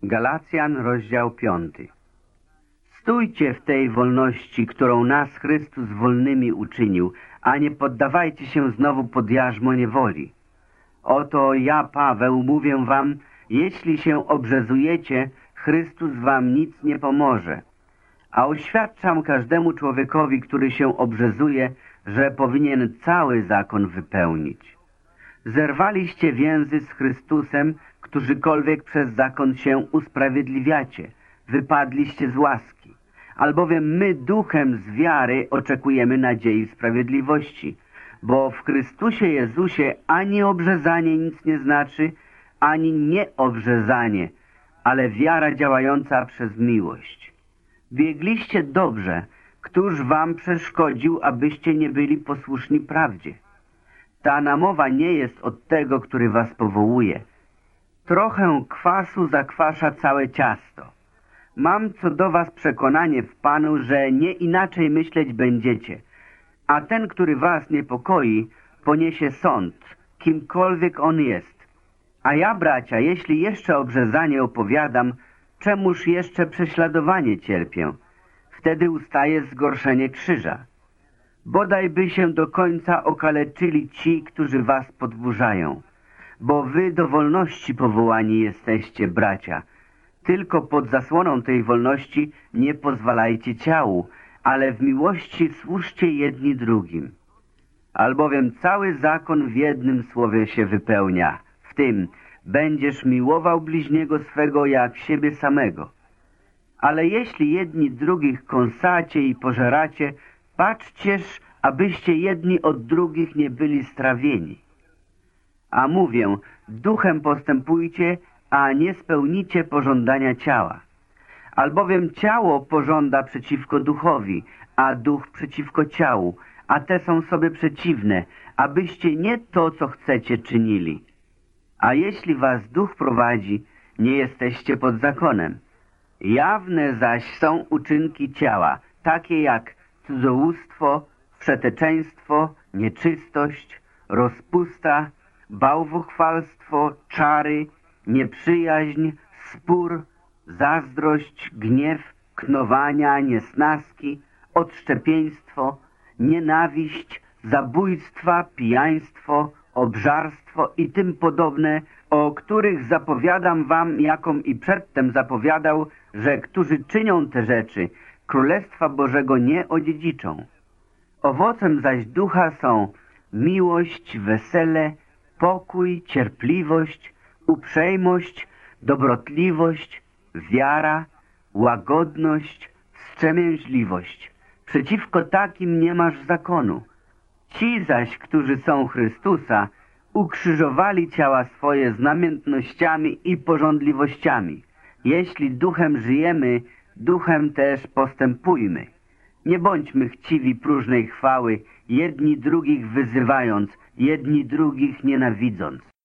Galacjan, rozdział 5. Stójcie w tej wolności, którą nas Chrystus wolnymi uczynił, a nie poddawajcie się znowu pod jarzmo niewoli. Oto ja, Paweł, mówię wam, jeśli się obrzezujecie, Chrystus wam nic nie pomoże. A oświadczam każdemu człowiekowi, który się obrzezuje, że powinien cały zakon wypełnić. Zerwaliście więzy z Chrystusem, którzykolwiek przez zakon się usprawiedliwiacie, wypadliście z łaski. Albowiem my duchem z wiary oczekujemy nadziei sprawiedliwości, bo w Chrystusie Jezusie ani obrzezanie nic nie znaczy, ani nieobrzezanie, ale wiara działająca przez miłość. Biegliście dobrze, któż wam przeszkodził, abyście nie byli posłuszni prawdzie? Ta namowa nie jest od tego, który was powołuje. Trochę kwasu zakwasza całe ciasto. Mam co do was przekonanie w Panu, że nie inaczej myśleć będziecie, a ten, który was niepokoi, poniesie sąd, kimkolwiek on jest. A ja, bracia, jeśli jeszcze obrzezanie opowiadam, czemuż jeszcze prześladowanie cierpię? Wtedy ustaje zgorszenie krzyża. Bodaj by się do końca okaleczyli ci, którzy was podburzają. Bo wy do wolności powołani jesteście, bracia. Tylko pod zasłoną tej wolności nie pozwalajcie ciału, ale w miłości służcie jedni drugim. Albowiem cały zakon w jednym słowie się wypełnia, w tym będziesz miłował bliźniego swego jak siebie samego. Ale jeśli jedni drugich kąsacie i pożeracie, patrzcież, abyście jedni od drugich nie byli strawieni. A mówię, duchem postępujcie, a nie spełnicie pożądania ciała. Albowiem ciało pożąda przeciwko duchowi, a duch przeciwko ciału, a te są sobie przeciwne, abyście nie to, co chcecie, czynili. A jeśli was duch prowadzi, nie jesteście pod zakonem. Jawne zaś są uczynki ciała, takie jak cudzołóstwo, wszeteczeństwo, nieczystość, rozpusta, bałwochwalstwo, czary, nieprzyjaźń, spór, zazdrość, gniew, knowania, niesnaski, odszczepieństwo, nienawiść, zabójstwa, pijaństwo, obżarstwo i tym podobne, o których zapowiadam wam, jakom i przedtem zapowiadał, że którzy czynią te rzeczy, Królestwa Bożego nie odziedziczą. Owocem zaś ducha są miłość, wesele, pokój, cierpliwość, uprzejmość, dobrotliwość, wiara, łagodność, wstrzemięźliwość. Przeciwko takim nie masz zakonu. Ci zaś, którzy są Chrystusa, ukrzyżowali ciała swoje z namiętnościami i pożądliwościami. Jeśli duchem żyjemy, duchem też postępujmy. Nie bądźmy chciwi próżnej chwały, jedni drugich wyzywając, jedni drugich nienawidząc.